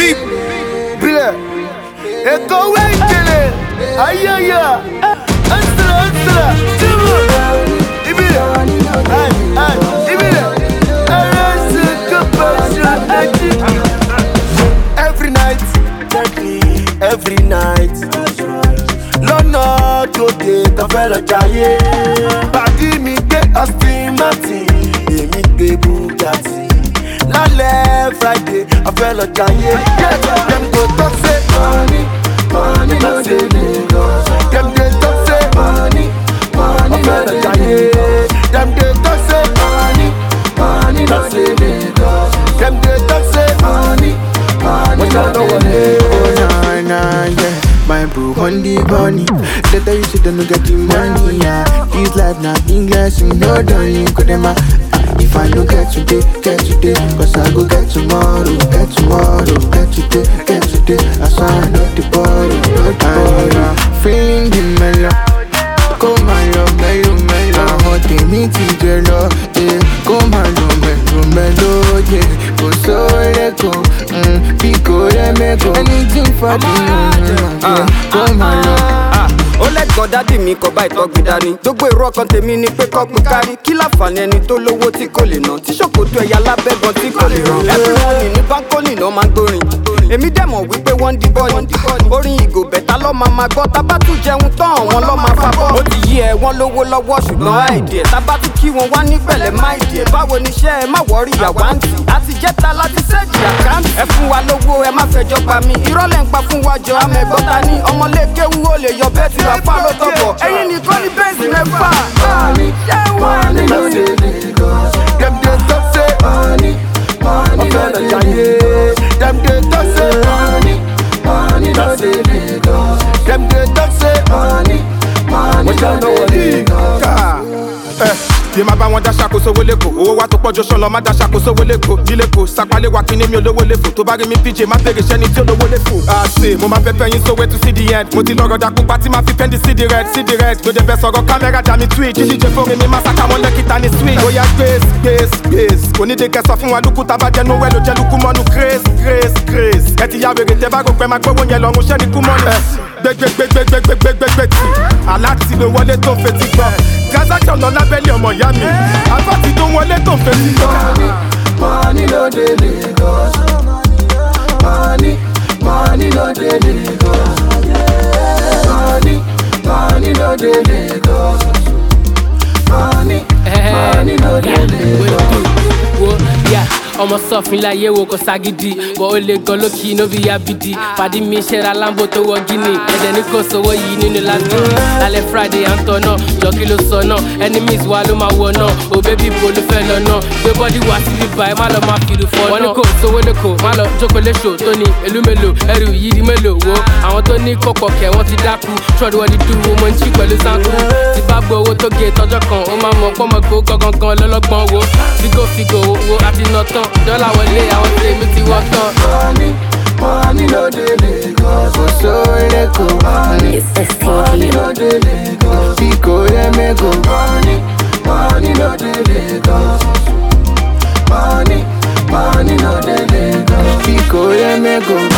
Big Bile Eko Wengele Ayaya Ansala Timu Ibile Ibile Every night Lọ́nà tó dé tafẹ́ lọ jayé Pàdí mi gbé Aston Martin Èmi gbé Bugatti Lálẹ́ Friday afẹ́ lọ jayé Dem go talk say money no dey Lagos Dem dey talk say money afẹ́ lọ jayé Dem dey talk say money no dey Lagos Dem dey talk say money My bro on the bunny. They tell you shit don't get the money, yeah. This life not English, you know don't you could them if I don't get today, cause I go get tomorrow, get today, I sign up the borrow, feeling the mellow, come on, mellow, hot me to love, yeah, come on, mellow, yeah, go so let go, pico let me go, anything for the come on, ó lẹ́gbọ́n dádì mi kọ́ bá ìtọ́gbìn dání gbogbo èrò ọkàn tèmi ni pé kọ́ pín kárí kí láǹfààní ẹni tó lówó tí kò lè ná tí ṣòkòtò ẹ̀yà lábẹ́gan tí kò lè rán everybody ní báńkólì náà máa ń gbórin èmi dẹ̀ mọ̀ wípé wọ́n ń di bọ́ọ̀lì orin ìgò bẹ̀tà lọ́ máa gbọ́ tábà tún jẹun tán àwọn lọ́ máa fa bọ́ ó ti yí ẹ wọ́n lówó lọ́wọ́ ṣùgbọ́n àìdí ẹ̀ tábà tún kí wọn wá ní pẹ̀lẹ́ má ìdí ẹ̀ báwo ni iṣẹ́ ẹ má wọ́rí àwáǹtì àti jẹ́ta láti ṣẹ́ẹ̀jì àkáǹtì ẹ fún wa lówó ẹ má fẹjọ́ pa mí ìrọ́lẹ̀ ń pa fún wa jọ amẹ́gbọ́ta ní ọmọlékéwú ó lè yọ bẹ́ẹ̀ tí apá ló tọ̀bọ̀ ẹ̀yin nìkan ní bẹ́ẹ̀sì mẹ́fà. Money no dey Lagos. Dem dey talk say money no dey Lagos. Dem dey talk say money no dey Lagos. Dem dey talk say money no dey Lagos. Bí ma bá wọn dá ṣàkóso wọlé kò owó wa tó pọ̀ jọ ṣọlọ má dá ṣàkóso wọlé kò nílé kò sàpálẹ̀ wa kí ni mi olówó lè fò tó bá rí mi PJ má bèrè iṣẹ́ ni tí olówó lè fò. àṣe mo máa fẹ́ fẹ́ yín sówé to see the end mo ti lọ́rọ̀ dàkú pa tí máa fi pẹ́ndì sí the red ló dé fẹ́ sọ̀rọ̀ kámẹ́rà dà mí tweet jíjíjẹ fóore mi máa sàkà wọn lẹ́kìtà ní sweet. bóyá grace onídìí sọ fún wa lukú tá a bá jẹnu wẹ́ ló jẹ́ lukú mọ́nu grace ẹ ti ya wèrè tẹ bá rò pé máa gbówó yẹn lọ́rùn ṣẹ́ ni kú mọ́nu. gbẹgbẹgbẹgbẹgbẹgbẹgbẹ tí aláàtì ló wọlé tó ń fetí gbọ́ transaction lọ lábẹ́lẹ̀ ọmọ ìyá mi àbátì tó wọlé tó ń fetí gbọ́. Money no dey Lagos. Money no dey Lagos. Money no dey Lagos. Money no dey Lagos. ọmọ sọfin láyé wo kò ságídí bọ́ ó lè gan lókì no bí abidi pàdé mi ṣẹ́ra lambo tó wọ gíní ẹ̀jẹ̀ ní kò sówó yìí nínú lásán lálẹ́ friday à ń tọ̀ náà jọ kí ló sọ náà enemies wa ló máa wọ náà ò bébí bo ló fẹ́ lọ náà gbé bọ́dí wá sí bíbá ẹ má lọ máa fìlú fọ́ náà wọ́n ní kò sówó lẹ́kọ̀ọ́ má lọ jókòó léṣò tó ní èlú mélòó ẹrù yìí di mélòó wo àwọn tó ní kọ̀pọ̀ kẹ̀ wọ́n ti dákú ṣọ́ọ̀dù wọ́n di dúró mo ń chí pẹ̀lú sáńkú ti bá gbọ́ owó tó gé tọjọ́ kan ó máa mọ̀ pọ́mọ̀gbó gangan lọ́lọ́gbọ́n wo fígò wo àti nà tán dọ́là wọlé àwọn tèmi ti wọ́ tán. Money no dey Lagos. go so let go, Money no dey Lagos. pico let me go, Money no dey Lagos. Money no dey Lagos. pico let me go.